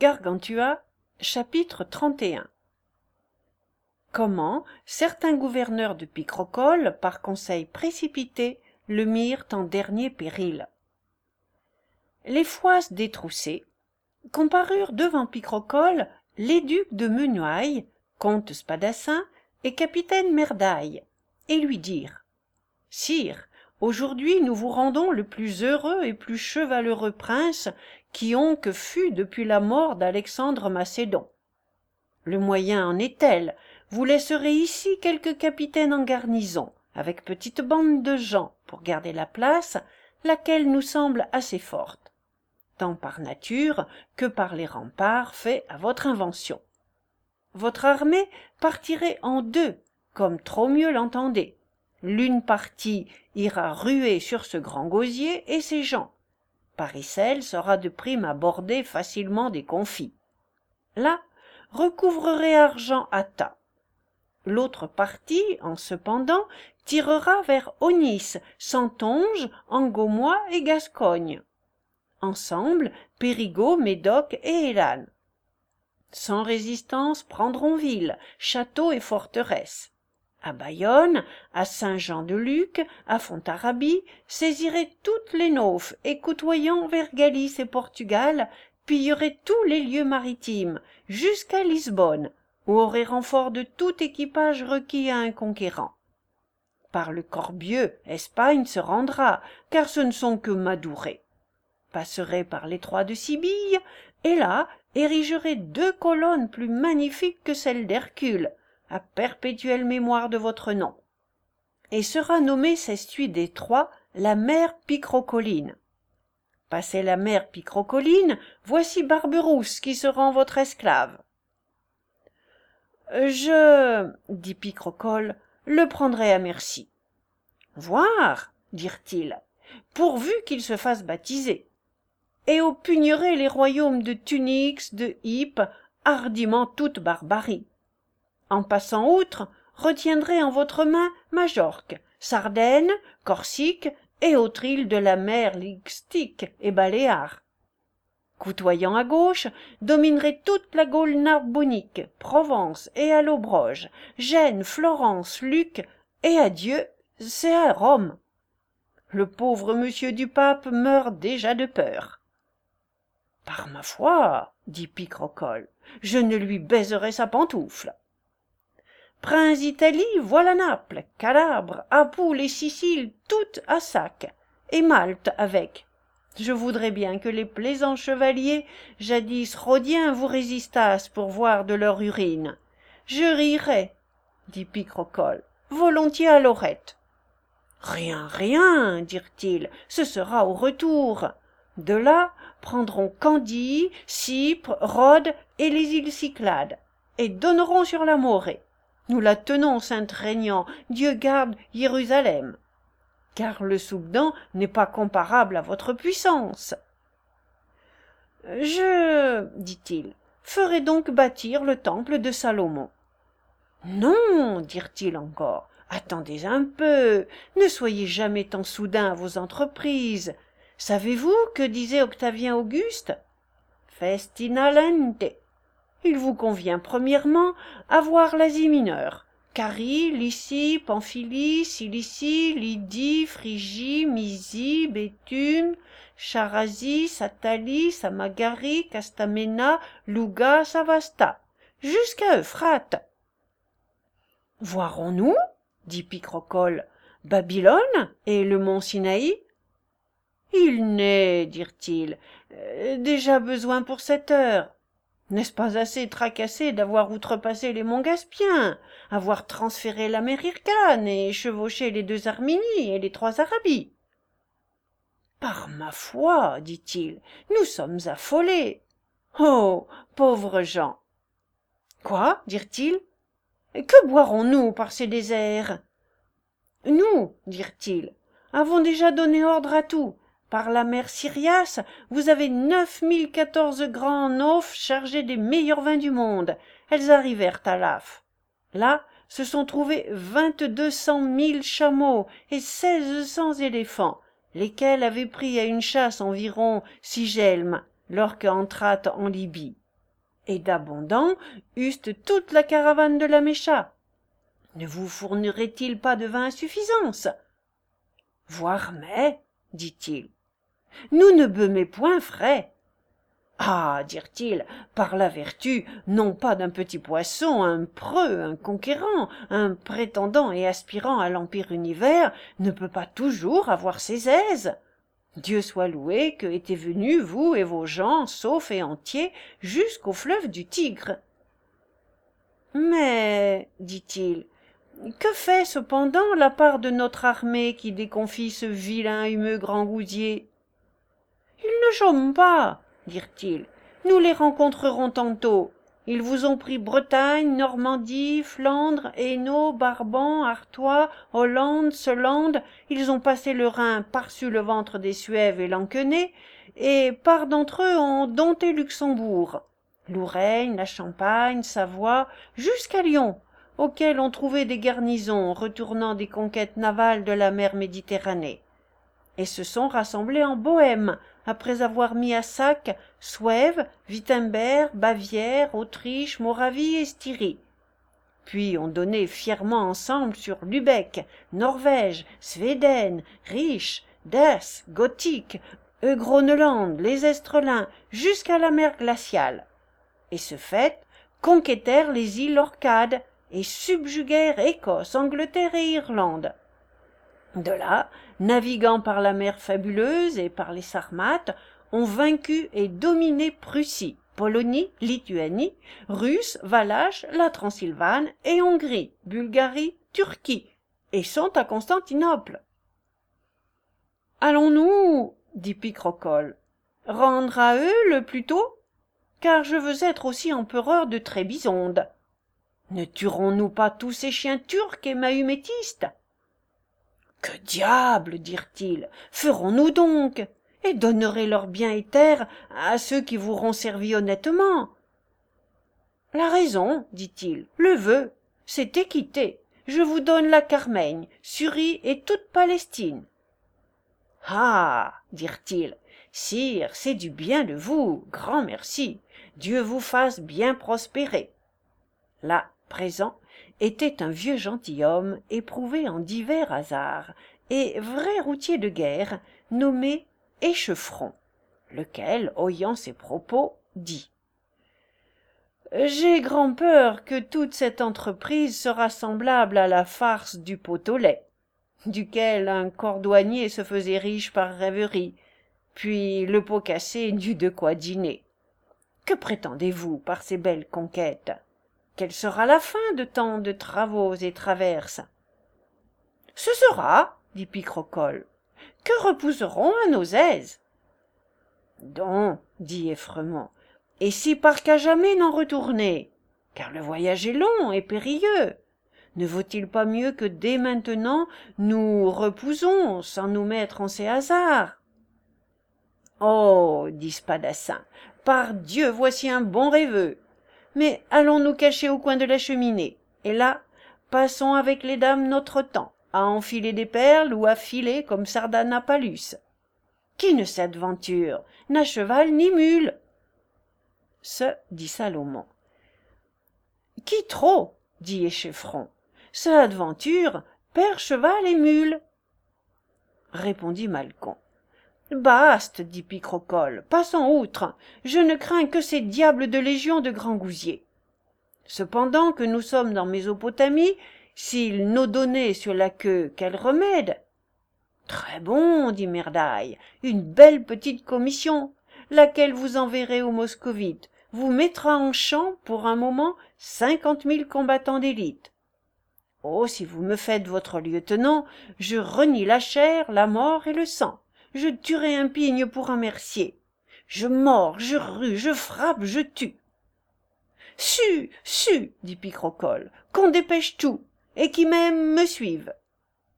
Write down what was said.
Gargantua, chapitre 31. Comment certains gouverneurs de Picrochole, par conseil précipité, le mirent en dernier péril. Les foises détroussées comparurent devant Picrochole les ducs de Menouaille, comte Spadassin et capitaine Merdaille, et lui dirent: « Sire, aujourd'hui nous vous rendons le plus heureux et plus chevaleureux prince que fût depuis la mort d'Alexandre Macédon. Le moyen en est tel, vous laisserez ici quelques capitaines en garnison, avec petite bande de gens, pour garder la place, laquelle nous semble assez forte, tant par nature que par les remparts faits à votre invention. Votre armée partirait en deux, comme trop mieux l'entendez. L'une partie ira ruer sur ce grand gosier et ses gens. Paricelle sera de prime aborder facilement des confits. Là, recouvrerait argent à tas. L'autre partie, en cependant, tirera vers Aunis, Santonge, Angoumois et Gascogne. Ensemble, Périgord, Médoc et Élanne. Sans résistance prendront ville, châteaux et forteresses. À Bayonne, à Saint-Jean-de-Luz, à Fontarabie, saisiraient toutes les naufs et coutoyant vers Galice et Portugal, pilleraient tous les lieux maritimes, jusqu'à Lisbonne, où aurait renfort de tout équipage requis à un conquérant. Par le Corbieux, Espagne se rendra, car ce ne sont que Madourés. Passerait par l'étroit de Sibille, et là érigerait 2 colonnes plus magnifiques que celles d'Hercule, à perpétuelle mémoire de votre nom, et sera nommée s'estuy détroit la mer Picrocholine. Passez la mer Picrocholine, voici Barberousse qui se rend votre esclave. Dit Picrochole, le prendrai à merci. Voir, dirent-ils, pourvu qu'il se fasse baptiser, et opugnerai les royaumes de Tunix, de Ypres, hardiment toute barbarie. En passant outre, retiendrai en votre main Majorque, Sardaigne, Corsique et autres îles de la mer Lixtique et Baléares. Coutoyant à gauche, dominerai toute la Gaule narbonique, Provence et Allobroge, Gênes, Florence, Lucques, et adieu, c'est à Rome. Le pauvre monsieur du pape meurt déjà de peur. Par ma foi, dit Picrochole, je ne lui baiserai sa pantoufle. Prince d'Italie, voilà Naples, Calabre, Apules et Sicile, toutes à sac, et Malte avec. Je voudrais bien que les plaisants chevaliers, jadis rhodiens, vous résistassent pour voir de leur urine. Je rirais, dit Picrochole, volontiers à Lorette. Rien, rien, dirent-ils, ce sera au retour. De là, prendront Candie, Chypre, Rhodes et les îles Cyclades, et donneront sur la Morée. Nous la tenons, sainte régnant, Dieu garde Jérusalem, car le Soudan n'est pas comparable à votre puissance. Je, dit-il, ferai donc bâtir le temple de Salomon. Non, dirent-ils encore, attendez un peu, ne soyez jamais tant soudain à vos entreprises. Savez-vous que disait Octavien Auguste? Festina lente. Il vous convient premièrement avoir l'Asie mineure, Carie, Lycie, Pamphylie, Cilicie, Lydie, Phrygie, Mysie, Bétume, Charasie, Satalie, Samagarie, Castaména, Louga, Savasta, jusqu'à Euphrate. Voirons-nous, dit Picrochole, Babylone et le mont Sinaï? Il n'est, dirent-ils, déjà besoin pour cette heure. N'est-ce pas assez tracassé d'avoir outrepassé les monts Gaspiens, avoir transféré la mer Hyrcane et chevauché les 2 Arménies et les 3 Arabies? Par ma foi, dit-il, nous sommes affolés. Oh, pauvres gens! Quoi, dirent-ils? Que boirons-nous par ces déserts? Nous, dirent-ils, avons déjà donné ordre à tout. Par la mer Syrias, vous avez 9014 grands naufs chargés des meilleurs vins du monde. Elles arrivèrent à Laf. Là se sont trouvés 2200 000 chameaux et 1600 éléphants, lesquels avaient pris à une chasse environ Sigelme, lorsque entrâtes en Libye. et d'abondants eussent toute la caravane de la Mécha. Ne vous fournirait-il pas de vin à suffisance? Voire mais, dit-il, nous ne bûmes point frais. Ah, dirent-ils, par la vertu, non pas d'un petit poisson, un preux, un conquérant, un prétendant et aspirant à l'empire univers, ne peut pas toujours avoir ses aises. Dieu soit loué que étiez venus, vous et vos gens, saufs et entiers, jusqu'au fleuve du Tigre. Mais, dit-il, que fait cependant la part de notre armée qui déconfie ce vilain humeux grand gousier? Ils ne chôment pas, dirent-ils, nous les rencontrerons tantôt. Ils vous ont pris Bretagne, Normandie, Flandre, Hainaut, Brabant, Artois, Hollande, Solande, ils ont passé le Rhin par-dessus le ventre des Suèves et Lansquenet, et part d'entre eux ont dompté Luxembourg, Lorraine, la Champagne, Savoie, jusqu'à Lyon, auquel on trouvait des garnisons retournant des conquêtes navales de la mer Méditerranée, et se sont rassemblés en Bohême, après avoir mis à sac Suève, Wittemberg, Bavière, Autriche, Moravie et Styrie. Puis ont donné fièrement ensemble sur Lübeck, Norvège, Svéden, Rich, Dess, Gothique, Groenland, les Estrelins, jusqu'à la mer glaciale. Et ce fait, conquêtèrent les îles Orcades et subjuguèrent Écosse, Angleterre et Irlande. De là, naviguant par la mer Fabuleuse et par les Sarmates, ont vaincu et dominé Prussie, Polonie, Lituanie, Russe, Valache, la Transylvane et Hongrie, Bulgarie, Turquie, et sont à Constantinople. Allons-nous, dit Picrochole, rendre à eux le plus tôt, car je veux être aussi empereur de Trébizonde. Ne tuerons-nous pas tous ces chiens turcs et mahumétistes? Que diable, dirent-ils, ferons-nous donc, et donnerez leurs biens et terres à ceux qui voudront servir honnêtement? La raison, dit-il, le veut, c'est équité. Je vous donne la Carmaigne, Surie et toute Palestine. Ah, dirent-ils, sire, c'est du bien de vous, grand merci. Dieu vous fasse bien prospérer. Là, présent, était un vieux gentilhomme éprouvé en divers hasards, et vrai routier de guerre, nommé Échefron, lequel, oyant ces propos, dit « J'ai grand peur que toute cette entreprise sera semblable à la farce du pot au lait, duquel un cordouanier se faisait riche par rêverie, puis le pot cassé n'eut de quoi dîner. Que prétendez-vous par ces belles conquêtes? Quelle sera la fin de tant de travaux et traverses? Ce sera, dit Picrochole, que repousserons à nos aises. Donc, dit Effremont, et si par qu'à jamais n'en retourner, car le voyage est long et périlleux, ne vaut-il pas mieux que dès maintenant nous repousons sans nous mettre en ces hasards? Oh, dit Spadassin, par Dieu, voici un bon rêveux. Mais allons nous cacher au coin de la cheminée, et là, passons avec les dames notre temps, à enfiler des perles ou à filer comme Sardanapalus. Qui ne s'aventure, n'a cheval ni mule. Ce, dit Salomon. Qui trop, dit Échefron, ce aventure, père, cheval et mule. Répondit Malcon. Baste, dit Picrochole, passons outre, je ne crains que ces diables de légion de grand gousier. Cependant que nous sommes dans Mésopotamie, s'ils nous donnaient sur la queue, quel remède? Très bon, dit Merdaille, une belle petite commission, laquelle vous enverrez aux Moscovites, vous mettra en champ pour un moment 50 000 combattants d'élite. Oh, si vous me faites votre lieutenant, je renie la chair, la mort et le sang. Je tuerai un pigne pour un mercier. Je mords, je rue, je frappe, je tue. Su, dit Picrochole, qu'on dépêche tout, et qui même me suive.